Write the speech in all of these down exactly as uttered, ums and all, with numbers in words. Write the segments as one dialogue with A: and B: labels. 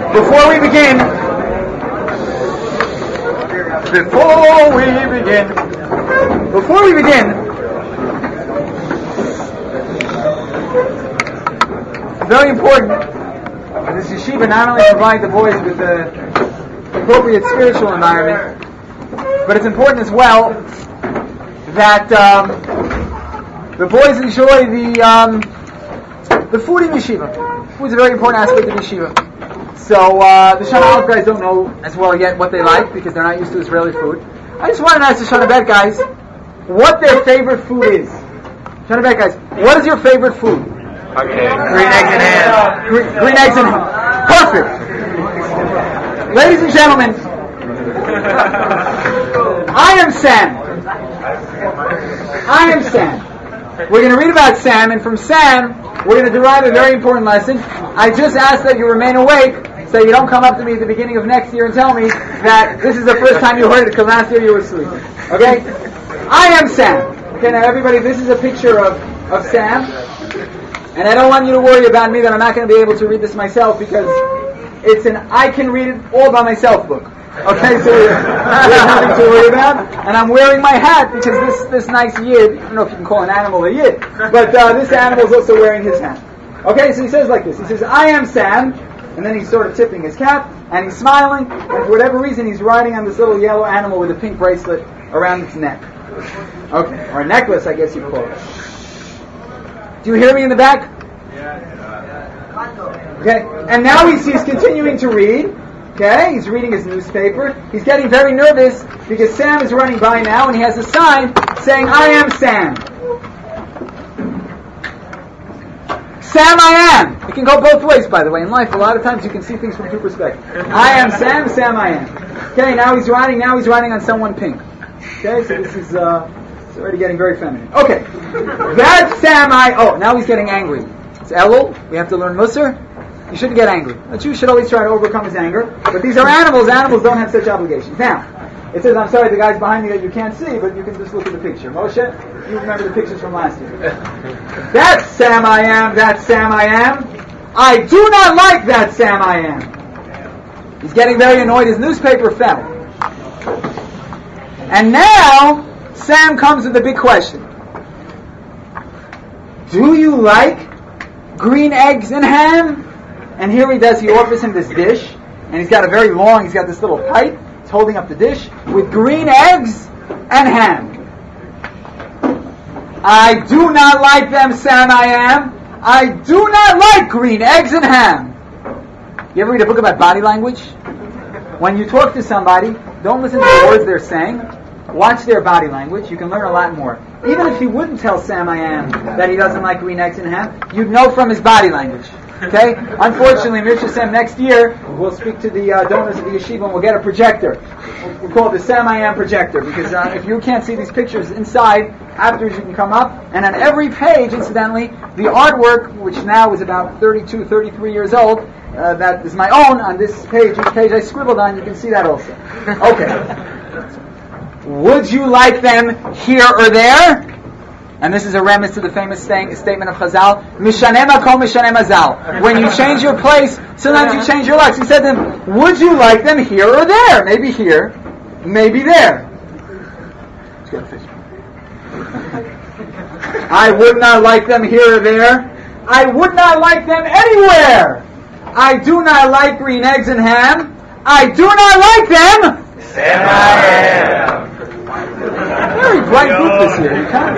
A: Before we begin, before we begin, before we begin, very important, this yeshiva not only provides the boys with the appropriate spiritual environment, but it's important as well that um, the boys enjoy the um, the food in yeshiva. Food is a very important aspect of yeshiva. So uh, the Shana Aleph guys don't know as well yet what they like because they're not used to Israeli food. I just wanted to ask the Shana Bet guys what their favorite food is. Shana Bet guys, what is your favorite food?
B: Okay. Green eggs and ham.
A: Green, green eggs and ham. Perfect. Ladies and gentlemen, I am Sam. I am Sam. We're going to read about Sam, and from Sam, we're going to derive a very important lesson. I just ask that you remain awake so you don't come up to me at the beginning of next year and tell me that this is the first time you heard it because last year you were asleep. Okay? I am Sam. Okay, now everybody, this is a picture of, of Sam. And I don't want you to worry about me that I'm not going to be able to read this myself because it's an I can read it all by myself book. Okay, so there's nothing to worry about. And I'm wearing my hat because this, this nice yid, I don't know if you can call an animal a yid, but uh, this animal is also wearing his hat. Okay, so he says like this. He says, I am Sam, and then he's sort of tipping his cap, and he's smiling, and for whatever reason he's riding on this little yellow animal with a pink bracelet around its neck. Okay, or a necklace, I guess you'd call it. Do you hear me in the back? Okay, and now he's, he's continuing to read. Okay, he's reading his newspaper. He's getting very nervous because Sam is running by now and he has a sign saying, I am Sam. Sam, I am. It can go both ways, by the way. In life, a lot of times you can see things from two perspectives. I am Sam, Sam, I am. Okay, now he's riding, now he's riding on someone pink. Okay, so this is, uh, it's already getting very feminine. Okay, that's Sam, I, oh, now he's getting angry. It's Elul, we have to learn Musar. You shouldn't get angry. A Jew should always try to overcome his anger. But these are animals. Animals don't have such obligations. Now, it says, I'm sorry, the guys behind me that you can't see, but you can just look at the picture. Moshe, you remember the pictures from last year. That's Sam I am. That's Sam I am. I do not like that Sam I am. He's getting very annoyed. His newspaper fell. And now, Sam comes with the big question. Do you like green eggs and ham? And here he does, he offers him this dish, and he's got a very long, he's got this little pipe, he's holding up the dish, with green eggs and ham. I do not like them, Sam I am. I do not like green eggs and ham. You ever read a book about body language? When you talk to somebody, don't listen to the words they're saying, watch their body language, you can learn a lot more. Even if he wouldn't tell Sam I am that he doesn't like green eggs and ham, you'd know from his body language. Okay? Unfortunately, Mircha Sam, next year, we'll speak to the uh, donors of the yeshiva and we'll get a projector. We'll call it the Sam I Am projector because uh, if you can't see these pictures inside, afterwards you can come up. And on every page, incidentally, the artwork, which now is about thirty-two, thirty-three years old, uh, that is my own, on this page, each page I scribbled on, you can see that also. Okay. Would you like them here or there? And this is a remiss to the famous saying, statement of Chazal, Mishaneh makom mishaneh mazal. When you change your place, sometimes you change your life. So he said to them, would you like them here or there? Maybe here, maybe there. Let's get a fish. I would not like them here or there. I would not like them anywhere. I do not like green eggs and ham. I do not like them.
B: Sam I am.
A: Very bright group this year. You can't.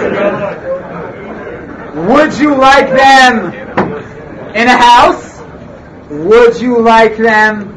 A: Would you like them in a house? Would you like them?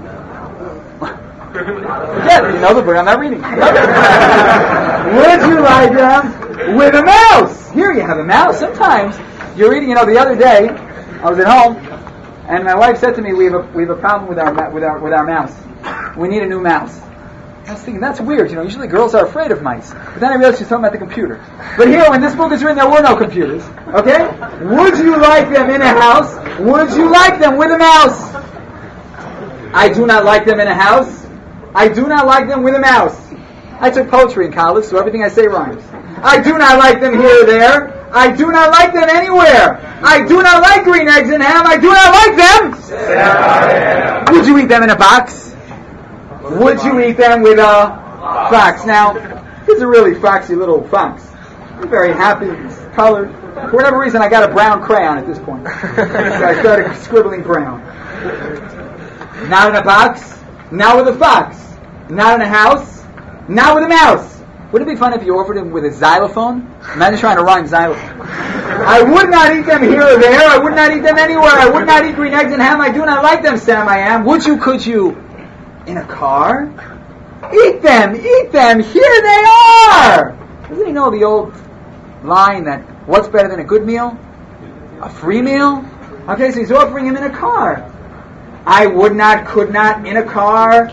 A: Yeah, you know the book. I'm not reading. Would you like them with a mouse? Here you have a mouse. Sometimes you're reading. You know, the other day I was at home, and my wife said to me, "We have a we have a problem with our with our with our mouse. We need a new mouse." I was thinking, that's weird, you know, usually girls are afraid of mice. But then I realized she's talking about the computer. But here, when this book is written, there were no computers. Okay? Would you like them in a house? Would you like them with a mouse? I do not like them in a house. I do not like them with a mouse. I took poetry in college, so everything I say rhymes. I do not like them here or there. I do not like them anywhere. I do not like green eggs and ham. I do not like them.
B: Sam I am.
A: Would you eat them in a box? Would you eat them with a fox? Now, he's a really foxy little fox. I'm very happy. He's colored. For whatever reason, I got a brown crayon at this point. So I started scribbling brown. Not in a box. Not with a fox. Not in a house. Not with a mouse. Wouldn't it be fun if you offered him with a xylophone? Imagine trying to rhyme xylophone. I would not eat them here or there. I would not eat them anywhere. I would not eat green eggs and ham. I do not like them, Sam, I am. Would you, could you? In a car? Eat them, eat them. Here they are. Doesn't he know the old line that what's better than a good meal? A free meal? Okay, so he's offering him in a car. I would not, could not, in a car.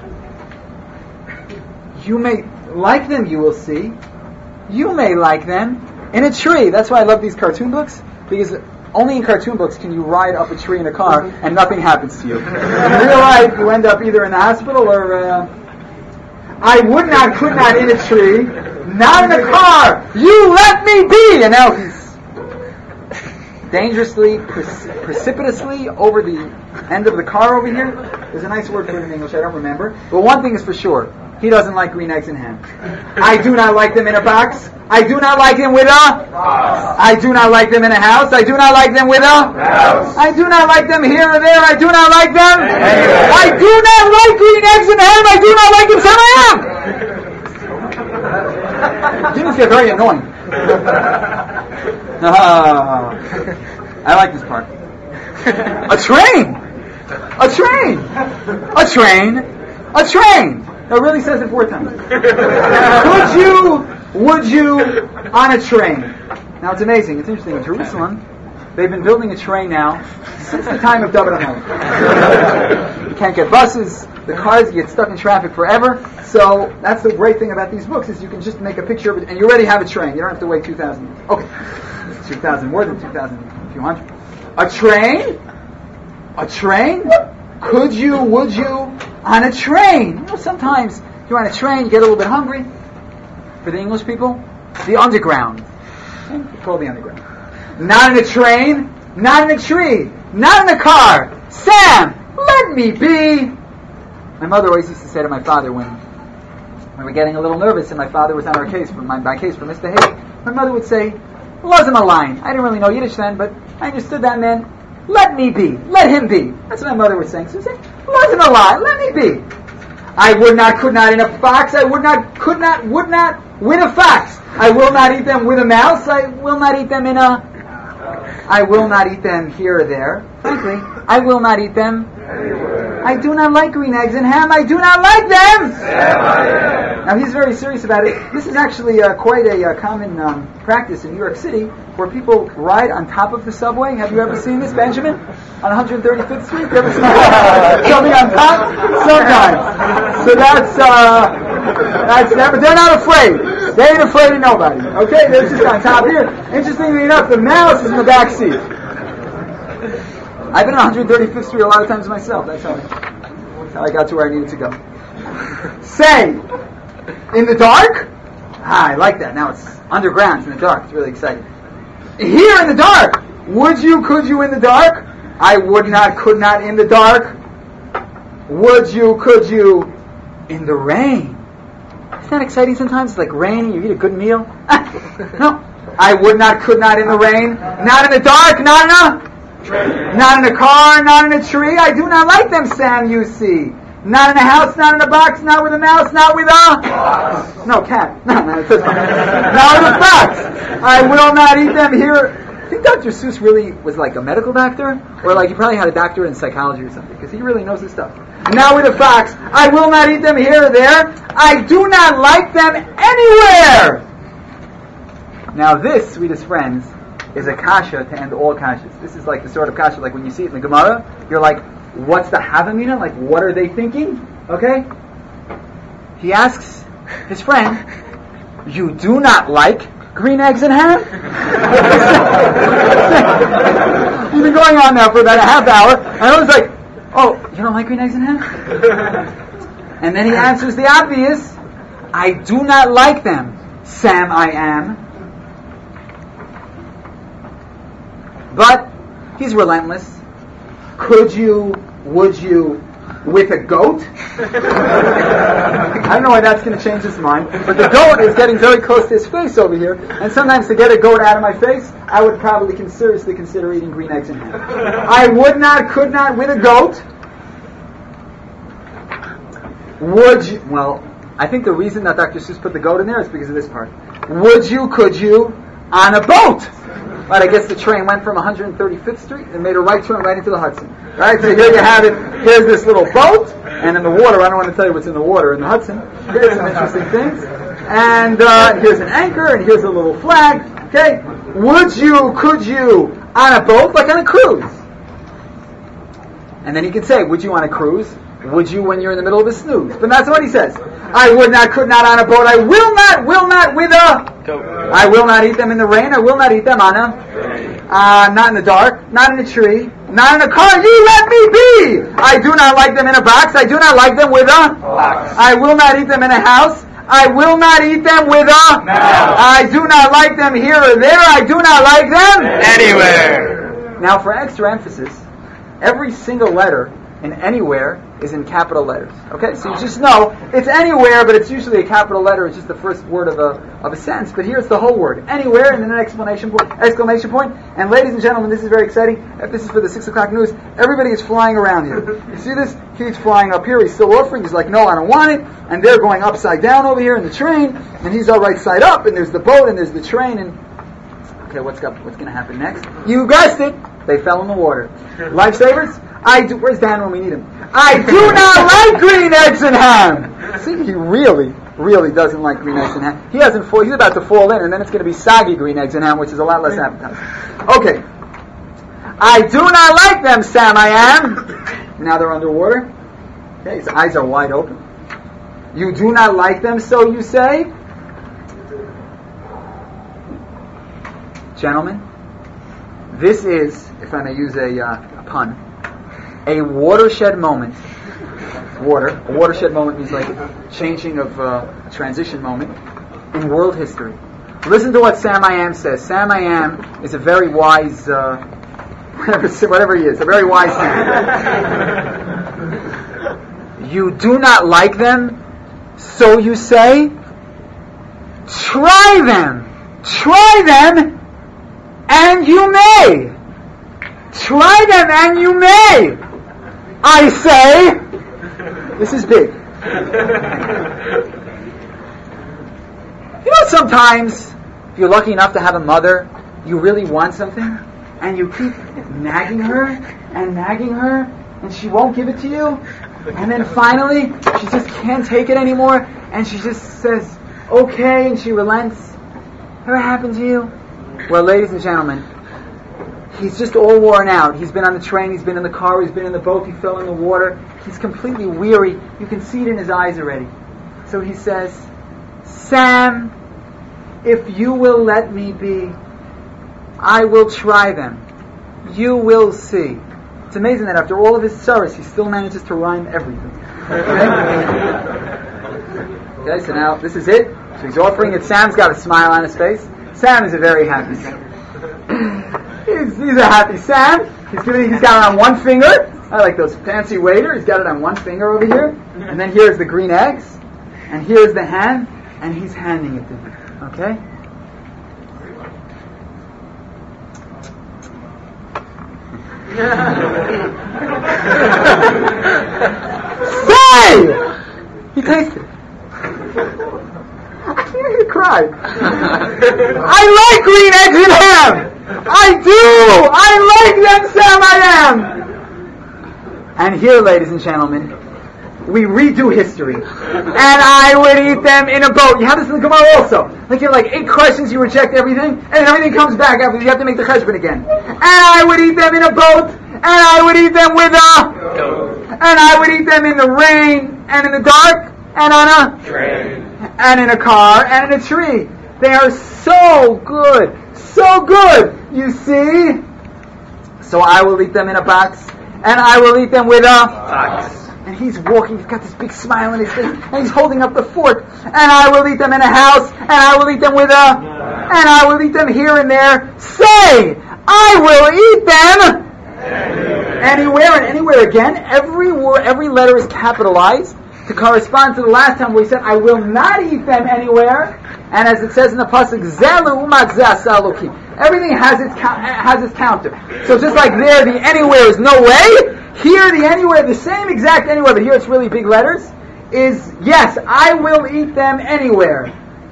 A: You may like them, you will see. You may like them. In a tree. That's why I love these cartoon books, because only in cartoon books can you ride up a tree in a car and nothing happens to you. In real life, you end up either in the hospital or... Uh, I would not, could not in a tree, not in a car. You let me be! And now he's dangerously, preci- precipitously over the end of the car over here. There's a nice word for it in English, I don't remember. But one thing is for sure. He doesn't like green eggs and ham. I do not like them in a box. I do not like them with a
B: House.
A: I do not like them in a house. I do not like them with a
B: House.
A: I do not like them here or there. I do not like them.
B: Anywhere.
A: I do not like green eggs and ham. I do not like them. Sam, I am. Humans get very annoying. Ah, I like this part. A train. A train. A train. A train. No, it really says it four times. Could you, would you, on a train? Now it's amazing. It's interesting. In Jerusalem, they've been building a train now since the time of David HaMelech. You can't get buses. The cars get stuck in traffic forever. So that's the great thing about these books is you can just make a picture of it and you already have a train. You don't have to wait two thousand years. Okay, it's two thousand, more than two thousand, a few hundred. A train? A train? Could you, would you, on a train? You know, sometimes if you're on a train, you get a little bit hungry. For the English people, the underground. It's called the underground. Not in a train, not in a tree, not in a car. Sam, let me be. My mother always used to say to my father when we were getting a little nervous and my father was on our case, for my, my case for Mister Hayes, my mother would say, Lazim a line. I didn't really know Yiddish then, but I understood that meant, let me be, let him be. That's what my mother was saying. So she said, Lazim a line, let me be. I would not, could not in a fox. I would not, could not, would not with a fox. I will not eat them with a mouse. I will not eat them in a... I will not eat them here or there. Frankly, I will not eat them. I do not like green eggs and ham. I do not like them. Now he's very serious about it. This is actually uh, quite a uh, common um, practice in New York City, where people ride on top of the subway. Have you ever seen this, Benjamin? On one hundred thirty-fifth Street? You ever seen something on top? Sometimes. So that's uh, that's never. They're not afraid. They ain't afraid of nobody. Okay, they're just on top here. Interestingly enough, the mouse is in the back seat. I've been on one hundred thirty-fifth Street a lot of times myself. That's how, that's how I got to where I needed to go. Say, in the dark? Ah, I like that. Now it's underground. It's in the dark. It's really exciting. Here in the dark. Would you, could you in the dark? I would not, could not in the dark. Would you, could you in the rain? Isn't that exciting sometimes? It's like rain, you eat a good meal. No. I would not, could not in the rain. Not in the dark, not in a... Not in a car, not in a tree. I do not like them, Sam, you see. Not in a house, not in a box, not with a mouse, not with a... No, cat. No, no, it's not. Not with a fox. I will not eat them here. I think Doctor Seuss really was like a medical doctor, or like he probably had a doctorate in psychology or something, because he really knows his stuff. Not with a fox. I will not eat them here or there. I do not like them anywhere. Now this, sweetest friends, is a kasha to end all kashas. This is like the sort of kasha, like when you see it in the Gemara, you're like, what's the Havamina? Like, what are they thinking? Okay? He asks his friend, you do not like green eggs and ham? He's been going on now for about a half hour, and I was like, oh, you don't like green eggs and ham? And then he answers the obvious, I do not like them, Sam I am. But he's relentless. Could you, would you, with a goat? I don't know why that's going to change his mind, but the goat is getting very close to his face over here, and sometimes to get a goat out of my face, I would probably con- seriously consider eating green eggs and ham. I would not, could not with a goat. Would you, well, I think the reason that Doctor Seuss put the goat in there is because of this part. Would you, could you, on a boat? Right, I guess the train went from one hundred thirty-fifth Street and made a right turn right into the Hudson. Right, so here you have it. Here's this little boat, and in the water, I don't want to tell you what's in the water in the Hudson. Here's some interesting things. And uh, here's an anchor, and here's a little flag. Okay, would you, could you, on a boat, like on a cruise? And then he can say, would you on a cruise? Would you when you're in the middle of a snooze? But that's what he says. I would not, could not on a boat. I will not, will not with a... I will not eat them in the rain. I will not eat them on a... Uh, not in the dark. Not in a tree. Not in a car. You let me be! I do not like them in a box. I do not like them with a... Box. I will not eat them in a house. I will not eat them with a... No. I do not like them here or there. I do not like them...
B: Anywhere.
A: Now for extra emphasis, every single letter in anywhere is in capital letters. Okay, so you just know it's anywhere, but it's usually a capital letter. It's just the first word of a of a sentence. But here it's the whole word, anywhere, and then an exclamation point. Exclamation point. And ladies and gentlemen, this is very exciting. If this is for the six o'clock news, everybody is flying around here. You see this? He's flying up here. He's still offering. He's like, no, I don't want it. And they're going upside down over here in the train, and he's all right side up. And there's the boat, and there's the train, and okay, what's got, what's going to happen next? You guessed it. They fell in the water. Lifesavers. I do. Where's Dan when we need him? I do not like green eggs and ham. See, he really, really doesn't like green eggs and ham. He hasn't. Fall, he's about to fall in, and then it's going to be soggy green eggs and ham, which is a lot less appetizing. Okay. I do not like them, Sam. I am. Now they're underwater. Okay, his eyes are wide open. You do not like them, so you say, gentlemen. This is, if I may use a, uh, a pun, a watershed moment. Water. A watershed moment means like a changing of uh, a transition moment in world history. Listen to what Sam I Am says. Sam I Am is a very wise, uh, whatever, whatever he is, a very wise man. You do not like them, so you say, try them. Try them. And you may. Try them and you may. I say, this is big. You know, sometimes, if you're lucky enough to have a mother, you really want something, and you keep nagging her and nagging her, and she won't give it to you, and then finally, she just can't take it anymore, and she just says, okay, and she relents. Ever happened to you? Well, ladies and gentlemen, he's just all worn out. He's been on the train, he's been in the car, he's been in the boat, he fell in the water. He's completely weary. You can see it in his eyes already. So he says, Sam, if you will let me be, I will try them. You will see. It's amazing that after all of his sorrows, he still manages to rhyme everything. Okay? Okay, so now this is it. So he's offering it. Sam's got a smile on his face. Sam is a very happy Sam. he's, he's a happy Sam. He's giving. He's got it on one finger. I like those fancy waiter. He's got it on one finger over here. And then here's the green eggs. And here's the hand. And he's handing it to him. Okay? Say! He tasted it. I hear you cry. I like green eggs and ham. I do. I like them, Sam. I am. And here, ladies and gentlemen, we redo history. And I would eat them in a boat. You have this in the Gemara also. Like you have like eight questions, you reject everything, and then everything comes back after you have to make the cheshbon again. And I would eat them in a boat, and I would eat them with a, and I would eat them in the rain, and in the dark, and on a
B: train,
A: and in a car, and in a tree. They are so good, so good, you see. So I will eat them in a box, and I will eat them with a
B: box.
A: And he's walking, he's got this big smile on his face, and he's holding up the fork. And I will eat them in a house, and I will eat them with a, and I will eat them here and there. Say, I will eat them Anywhere and anywhere again, every word, every letter is capitalized to correspond to the last time where he said, I will not eat them anywhere. And as it says in the pasuk, Zelu umat zeh. Everything has its has its counter. So just like there, the anywhere is no way. Here, the anywhere, the same exact anywhere, but here it's really big letters, is yes, I will eat them anywhere.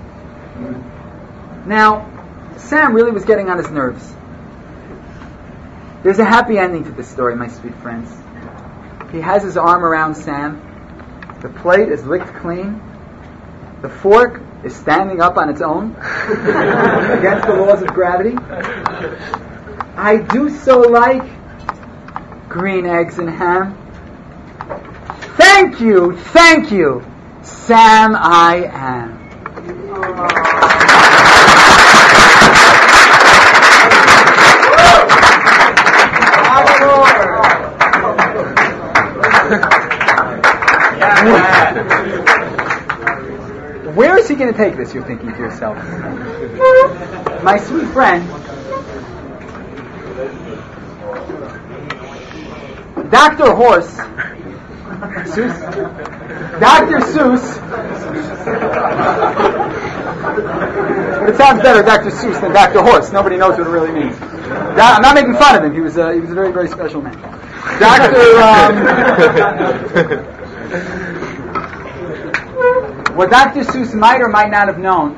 A: Now, Sam really was getting on his nerves. There's a happy ending to this story, my sweet friends. He has his arm around Sam. The plate is licked clean. The fork is standing up on its own against the laws of gravity. I do so like green eggs and ham. Thank you, thank you, Sam I am. Where is he going to take this, you're thinking to yourself? My sweet friend, Doctor Horse, Seuss, Doctor Seuss, but it sounds better, Doctor Seuss, than Doctor Horse. Nobody knows what it really means. I'm not making fun of him. He was a, he was a very, very special man. Doctor Um, what Doctor Seuss might or might not have known,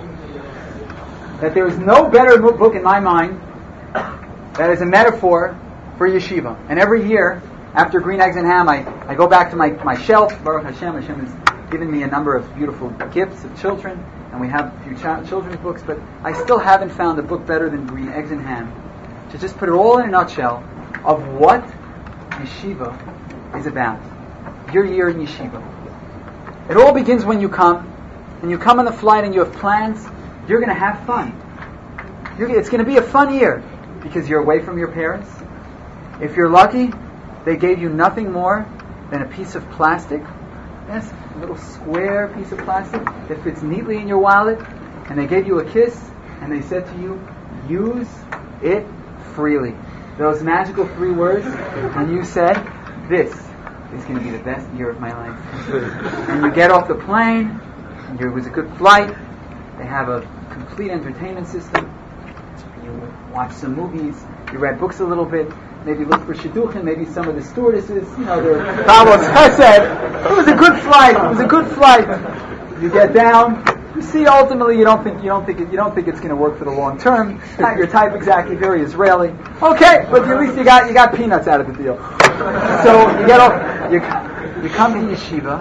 A: that there is no better book in my mind that is a metaphor for yeshiva. And every year, after Green Eggs and Ham, I, I go back to my, my shelf. Baruch Hashem, Hashem has given me a number of beautiful gifts of children, and we have a few ch- children's books, but I still haven't found a book better than Green Eggs and Ham to just put it all in a nutshell of what yeshiva is about. Your year in yeshiva. It all begins when you come, and you come on the flight and you have plans. You're going to have fun. You're, it's going to be a fun year because you're away from your parents. If you're lucky, they gave you nothing more than a piece of plastic. Yes, a little square piece of plastic that fits neatly in your wallet, and they gave you a kiss, and they said to you, use it freely. Those magical three words, and you said, this is going to be the best year of my life. And you get off the plane, and it was a good flight. They have a complete entertainment system. You watch some movies, you read books a little bit, maybe look for shidduchim, maybe some of the stewardesses, you know, they're Balos Chesed. It was a good flight. It was a good flight. You get down. You see, ultimately, you don't think you don't think it, you don't think it's going to work for the long term. Not your type exactly, very Israeli. Okay, but at least you got you got peanuts out of the deal. So you get off, you you come to yeshiva,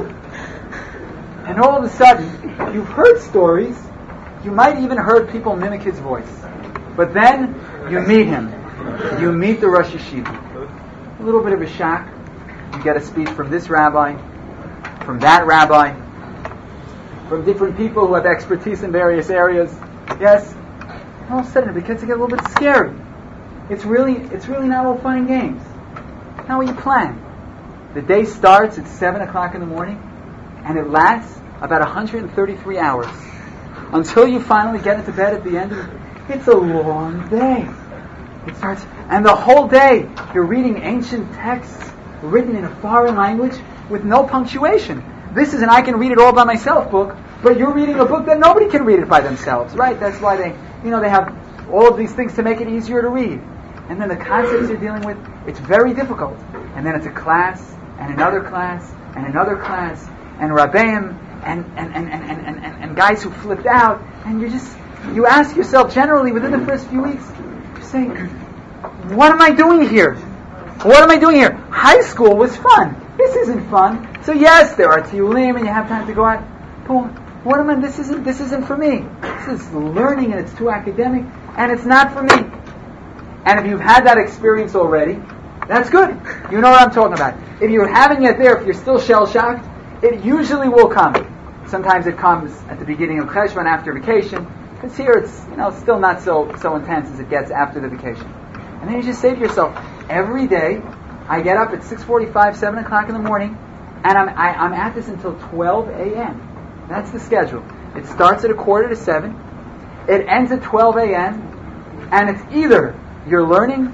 A: and all of a sudden, you've heard stories. You might even heard people mimic his voice, but then you meet him. You meet the Rosh Yeshiva. A little bit of a shock. You get a speech from this rabbi, from that rabbi, from different people who have expertise in various areas. Yes, and all of a sudden it begins to get a little bit scary. It's really, it's really not all fun and games. Not what you plan. The day starts at seven o'clock in the morning, and it lasts about one hundred thirty-three hours until you finally get into bed at the end. Of it. It's a long day. It starts, and the whole day you're reading ancient texts written in a foreign language with no punctuation. This is an I can read it all by myself book, but you're reading a book that nobody can read it by themselves, right? That's why they, you know, they have all of these things to make it easier to read. And then the concepts you're dealing with, it's very difficult. And then it's a class, and another class, and another class, and rabbeim, and and, and, and, and, and, and guys who flipped out, and you just, you ask yourself generally within the first few weeks, you're saying, what am I doing here? What am I doing here? High school was fun. This isn't fun. So yes, there are tiyulim and you have time to go out. But what am I? This isn't. This isn't for me. This is learning and it's too academic and it's not for me. And if you've had that experience already, that's good. You know what I'm talking about. If you haven't yet, there, if you're still shell shocked, it usually will come. Sometimes it comes at the beginning of Cheshvan after vacation. Because here it's, you know, still not so so intense as it gets after the vacation. And then you just say to yourself, every day I get up at six forty-five, seven o'clock in the morning, and I'm I, I'm at this until twelve a.m. That's the schedule. It starts at a quarter to seven, it ends at twelve a.m., and it's either you're learning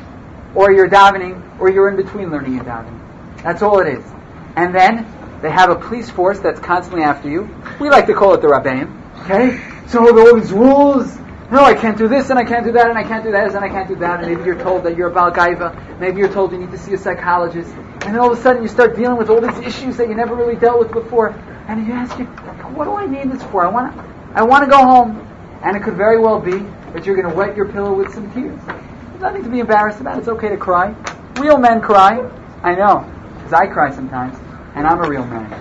A: or you're davening, or you're in between learning and davening. That's all it is. And then they have a police force that's constantly after you. We like to call it the Rabbeim. Okay? So all these rules. No, I can't do this, and I can't do that, and I can't do that, and I can't do that. And maybe you're told that you're a Baal Gaiva. Maybe you're told you need to see a psychologist. And then all of a sudden you start dealing with all these issues that you never really dealt with before. And you ask you, what do I need this for? I want to, I want to go home. And it could very well be that you're going to wet your pillow with some tears. There's nothing to be embarrassed about. It's okay to cry. Real men cry. I know, because I cry sometimes, and I'm a real man.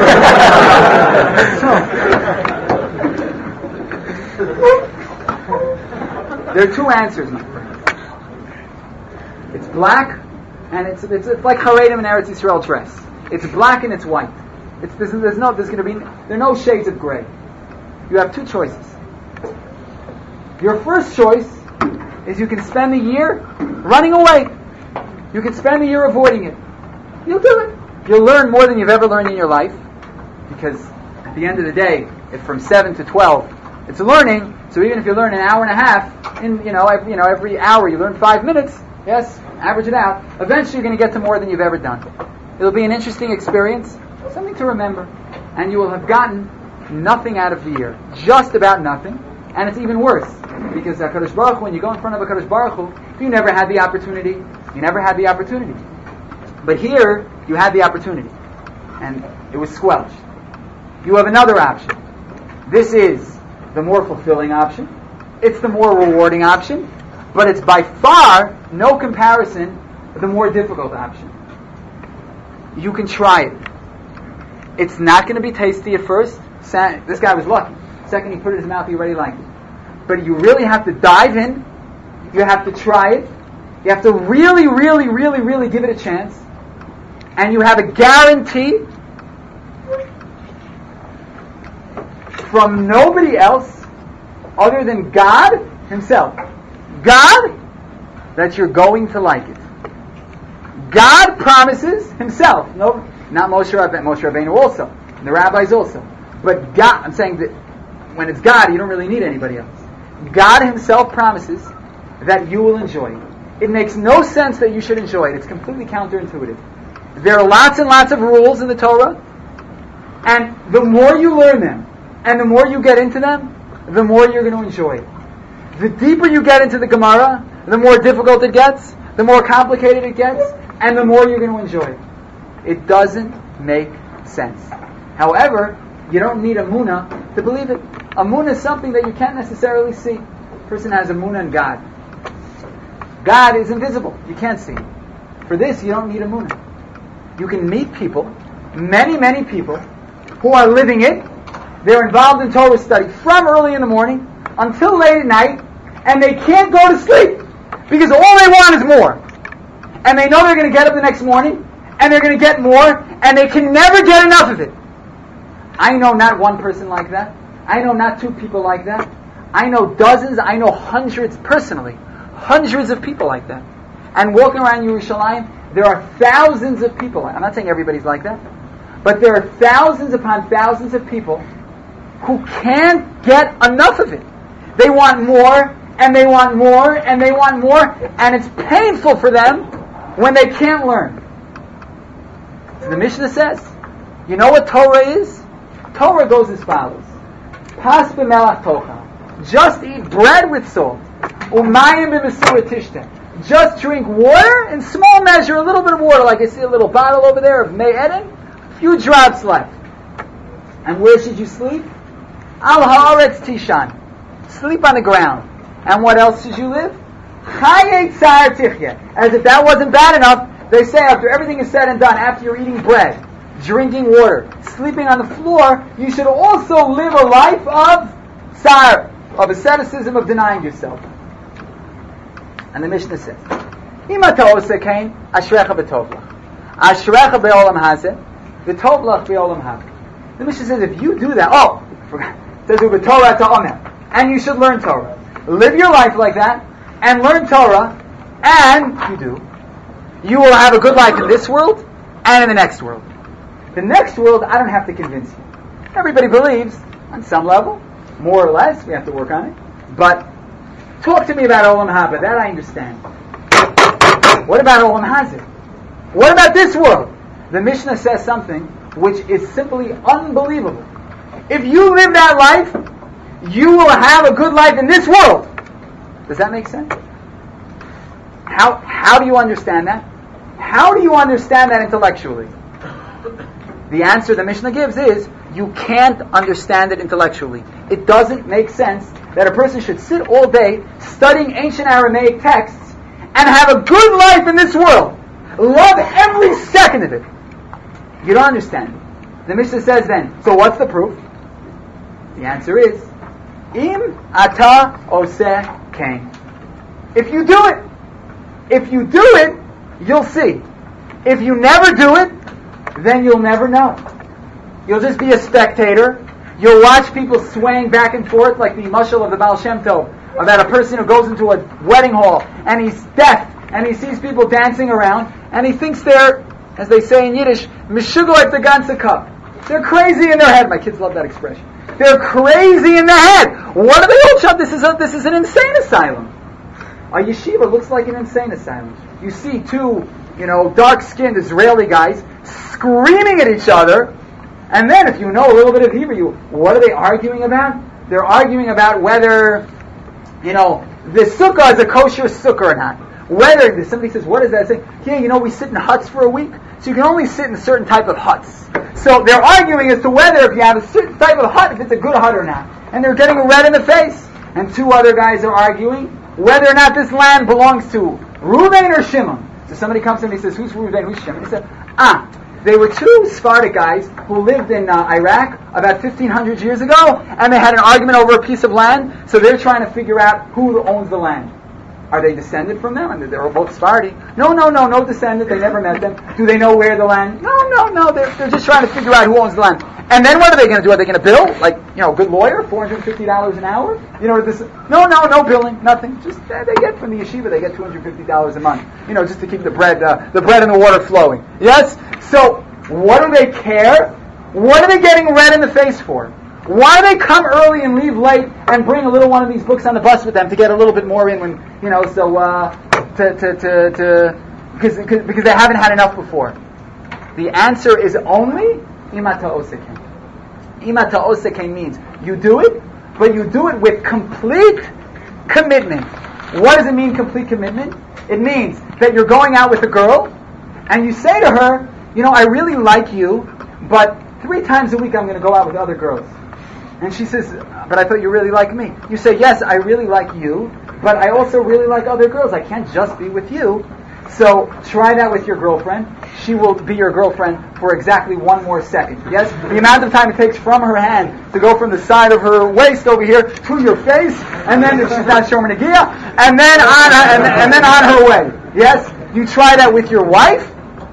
A: so, there are two answers, my friends. It's black, and it's it's, it's like Haredim and Eretz Yisrael dress. It's black and it's white. It's there's, there's no there's going to be there are no shades of gray. You have two choices. Your first choice is you can spend a year running away. You can spend a year avoiding it. You'll do it. You'll learn more than you've ever learned in your life, because at the end of the day, if from seven to twelve, it's learning. So even if you learn an hour and a half, in you know every, you know every hour you learn five minutes. Yes, average it out. Eventually, you're going to get to more than you've ever done. It'll be an interesting experience, something to remember, and you will have gotten nothing out of the year, just about nothing. And it's even worse, because HaKadosh Baruch Hu, when you go in front of HaKadosh Baruch Hu, you never had the opportunity. You never had the opportunity. But here, you had the opportunity, and it was squelched. You have another option. This is the more fulfilling option. It's the more rewarding option, but it's by far no comparison with the more difficult option. You can try it. It's not going to be tasty at first. This guy was lucky. Second he put it in his mouth, he already liked it. But you really have to dive in. You have to try it. You have to really, really, really, really give it a chance. And you have a guarantee from nobody else other than God Himself. God, that you're going to like it. God promises Himself. No, not Moshe Rabbeinu. Moshe Rabbeinu also. And the rabbis also. But God, I'm saying that when it's God, you don't really need anybody else. God Himself promises that you will enjoy it. It makes no sense that you should enjoy it. It's completely counterintuitive. There are lots and lots of rules in the Torah, and the more you learn them, and the more you get into them, the more you're going to enjoy it. The deeper you get into the Gemara, the more difficult it gets, the more complicated it gets, and the more you're going to enjoy it. It doesn't make sense. However, you don't need Amunah to believe it. Amunah is something that you can't necessarily see. A person has Amunah in God. God is invisible. You can't see. For this, you don't need Amunah. You can meet people, many, many people, who are living it. They're involved in Torah study from early in the morning until late at night, and they can't go to sleep because all they want is more. And they know they're going to get up the next morning, and they're going to get more, and they can never get enough of it. I know not one person like that. I know not two people like that. I know dozens, I know hundreds personally. Hundreds of people like that. And walking around Yerushalayim, there are thousands of people. I'm not saying everybody's like that. But there are thousands upon thousands of people who can't get enough of it. They want more, and they want more, and they want more, and it's painful for them when they can't learn. So the Mishnah says, you know what Torah is? Torah goes as follows. Pas b'melach tocha. Just eat bread with salt. Umayim b'mesura tishta. Just drink water in small measure, a little bit of water, like I see a little bottle over there of Mei Eden, a few drops left. And where should you sleep? Al haaretz tishan. Sleep on the ground. And what else should you live? Chayei tzar tichya. As if that wasn't bad enough, they say after everything is said and done, after you're eating bread, drinking water, sleeping on the floor, you should also live a life of tsar, of asceticism, of denying yourself. And the Mishnah says, Ima ta'osa kain, ashrecha b'tovlach. Ashrecha be'olam hazeh, v'tovlach be'olam hazeh. The Mishnah says, if you do that, oh, I forgot. It says, v'torah ta'omer. And you should learn Torah. Live your life like that, and learn Torah, and, you do, you will have a good life in this world, and in the next world. The next world, I don't have to convince you. Everybody believes, on some level, more or less, we have to work on it, but talk to me about Olam Haba, that I understand. What about Olam Hazeh? What about this world? The Mishnah says something which is simply unbelievable. If you live that life, you will have a good life in this world. Does that make sense? How how do you understand that? How do you understand that intellectually? The answer the Mishnah gives is, you can't understand it intellectually. It doesn't make sense that a person should sit all day studying ancient Aramaic texts and have a good life in this world. Love every second of it. You don't understand it. The Mishnah says then, so what's the proof? The answer is, Im ata oseh kain. If you do it, if you do it, you'll see. If you never do it, then you'll never know. You'll just be a spectator. You'll watch people swaying back and forth like the mashal of the Baal Shem Tov, about a person who goes into a wedding hall and he's deaf and he sees people dancing around and he thinks they're, as they say in Yiddish, mishugoy the ganze cup. They're crazy in their head. My kids love that expression. They're crazy in their head. What are they all shut? This is a, this is an insane asylum. A yeshiva looks like an insane asylum. You see two, you know, dark-skinned Israeli guys screaming at each other, and then if you know a little bit of Hebrew, you, what are they arguing about? They're arguing about whether, you know, the sukkah is a kosher sukkah or not. Whether, somebody says, what does that say? Yeah, you know, we sit in huts for a week, so you can only sit in a certain type of huts. So they're arguing as to whether if you have a certain type of hut, if it's a good hut or not. And they're getting red in the face. And two other guys are arguing whether or not this land belongs to Reuven or Shimon. So somebody comes to me and he says, who's Reuven, who's Shimon? He said, ah, they were two Sephardic guys who lived in uh, Iraq about fifteen hundred years ago, and they had an argument over a piece of land, so they're trying to figure out who owns the land. Are they descended from them? And they're both Sephardi. No, no, no, no descendant. They never met them. Do they know where the land? No, no, no. They're, they're just trying to figure out who owns the land. And then what are they going to do? Are they going to bill? Like, you know, a good lawyer, four hundred fifty dollars an hour? You know, this? No, no, no billing, nothing. Just, uh, they get from the yeshiva, they get two hundred fifty dollars a month. You know, just to keep the bread, uh, the bread and the water flowing. Yes? So, what do they care? What are they getting red in the face for? Why do they come early and leave late and bring a little one of these books on the bus with them to get a little bit more in when, you know, so, uh, to, to, to, to because, because they haven't had enough before? The answer is only imata oseken. Imata oseken means you do it, but you do it with complete commitment. What does it mean, complete commitment? It means that you're going out with a girl and you say to her, you know, I really like you, but three times a week I'm going to go out with other girls. And she says, but I thought you really like me. You say, yes, I really like you, but I also really like other girls. I can't just be with you. So try that with your girlfriend. She will be your girlfriend for exactly one more second. Yes? The amount of time it takes from her hand to go from the side of her waist over here to your face, and then if she's not showing a gear, and then on and, and then on her way. Yes? You try that with your wife.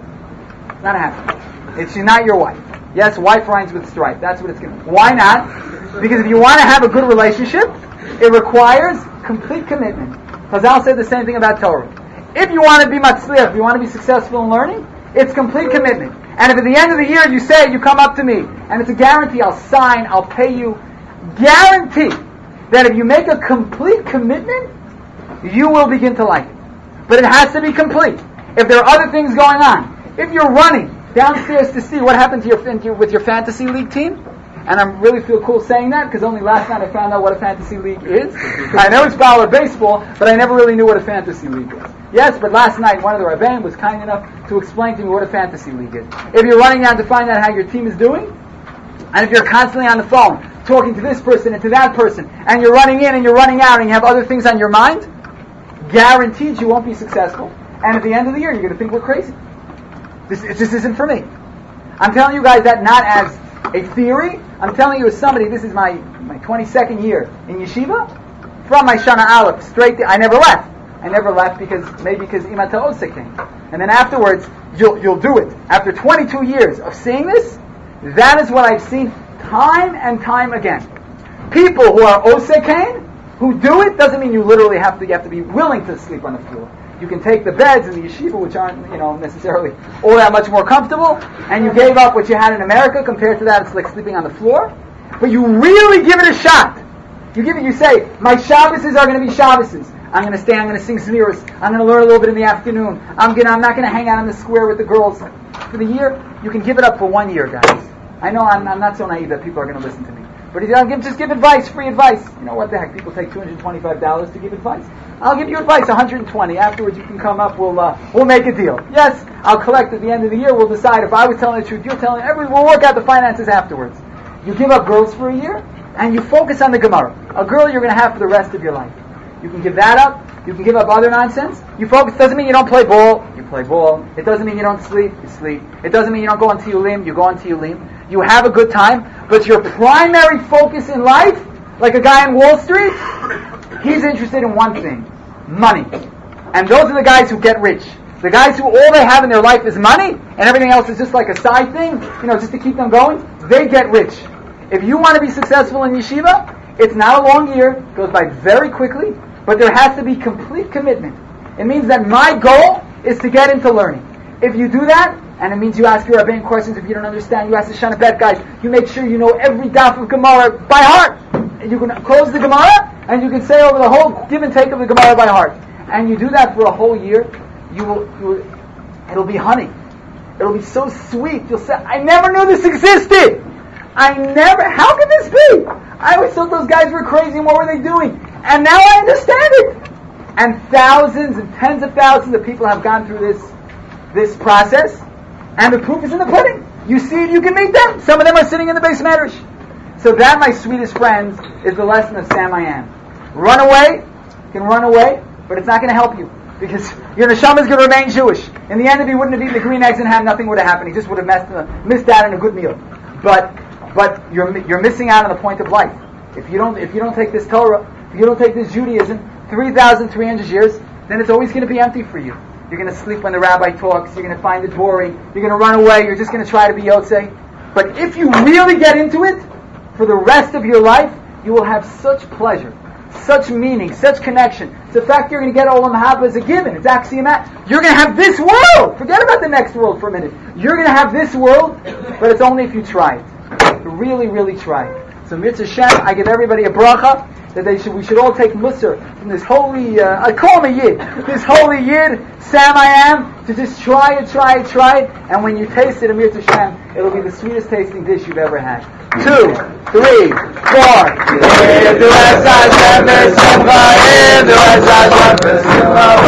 A: Not happening. It's not your wife. Yes, wife rhymes with strife. That's what it's going to be. Why not? Because if you want to have a good relationship, it requires complete commitment. Chazal said the same thing about Torah. If you want to be matzliach, if you want to be successful in learning, it's complete commitment. And if at the end of the year you say, you come up to me, and it's a guarantee, I'll sign, I'll pay you, guarantee that if you make a complete commitment, you will begin to like it. But it has to be complete. If there are other things going on, if you're running downstairs to see what happened to your, with your fantasy league team, and I really feel cool saying that because only last night I found out what a fantasy league is. I know it's ball or baseball, but I never really knew what a fantasy league is. Yes, but last night one of the Rabbanim was kind enough to explain to me what a fantasy league is. If you're running down to find out how your team is doing, and if you're constantly on the phone talking to this person and to that person, and you're running in and you're running out and you have other things on your mind, guaranteed you won't be successful. And at the end of the year, you're going to think we're crazy. This, this isn't for me. I'm telling you guys that not as a theory. I'm telling you as somebody, this is my, my twenty-second year in yeshiva. From my Shana Aleph, straight to, I never left. I never left because, maybe because Imata Oseh came. And then afterwards, you'll, you'll do it. After twenty-two years of seeing this, that is what I've seen time and time again. People who are Oseh Kain, who do it, doesn't mean you literally have to, you have to be willing to sleep on the floor. You can take the beds in the yeshiva, which aren't, you know, necessarily all that much more comfortable, and you gave up what you had in America. Compared to that, it's like sleeping on the floor. But you really give it a shot. You give it. You say, my Shabbases are going to be Shabbases. I'm going to stay, I'm going to sing Zmiris, I'm going to learn a little bit in the afternoon, I'm going to, I'm not going to hang out in the square with the girls. For the year, you can give it up for one year, guys. I know I'm, I'm not so naive that people are going to listen to me. But if you don't give, just give advice, free advice. You know what the heck, people take two hundred twenty-five dollars to give advice. I'll give you advice, one hundred twenty dollars. Afterwards you can come up, we'll uh, we'll make a deal. Yes, I'll collect at the end of the year, we'll decide if I was telling the truth, you're telling, every, we'll work out the finances afterwards. You give up girls for a year, and you focus on the Gemara. A girl you're going to have for the rest of your life. You can give that up, you can give up other nonsense. You focus, doesn't mean you don't play ball, you play ball. It doesn't mean you don't sleep, you sleep. It doesn't mean you don't go on Tiyulim, you go on Tiyulim. You have a good time, but your primary focus in life, like a guy on Wall Street, he's interested in one thing, money. And those are the guys who get rich. The guys who all they have in their life is money, and everything else is just like a side thing, you know, just to keep them going, they get rich. If you want to be successful in yeshiva, it's not a long year, it goes by very quickly, but there has to be complete commitment. It means that my goal is to get into learning. If you do that, and it means you ask your Rabbein questions if you don't understand, you ask the Shana Bet guys, you make sure you know every daf of Gemara by heart. You can close the Gemara, and you can say over the whole give and take of the Gemara by heart. And you do that for a whole year, you will, you will it'll be honey. It'll be so sweet. You'll say, I never knew this existed. I never, how could this be? I always thought those guys were crazy and what were they doing? And now I understand it. And thousands and tens of thousands of people have gone through this this process, and the proof is in the pudding. You see it, you can meet them. Some of them are sitting in the base medrash. So that, my sweetest friends, is the lesson of Sam I Am. Run away, you can run away, but it's not going to help you, because your neshama is going to remain Jewish. In the end, if he wouldn't have eaten the green eggs and ham, nothing would have happened. He just would have missed, uh, missed out on a good meal. But but you're you're missing out on the point of life. If you don't if you don't take this Torah, if you don't take this Judaism, three thousand three hundred years, then it's always going to be empty for you. You're going to sleep when the rabbi talks. You're going to find it boring. You're going to run away. You're just going to try to be Yotzei. But if you really get into it, for the rest of your life, you will have such pleasure, such meaning, such connection. It's the fact you're going to get Olam Haba is a given. It's axiomatic. You're going to have this world. Forget about the next world for a minute. You're going to have this world, but it's only if you try it. Really, really try it. So Mitzvah Shem, I give everybody a bracha that they should, we should all take Musar from this holy, uh, I call him a Yid, this holy Yid, Sam I Am, to just try it, try it, try it, and when you taste it, Amir Tashem, it'll be the sweetest tasting dish you've ever had. Two, three, four.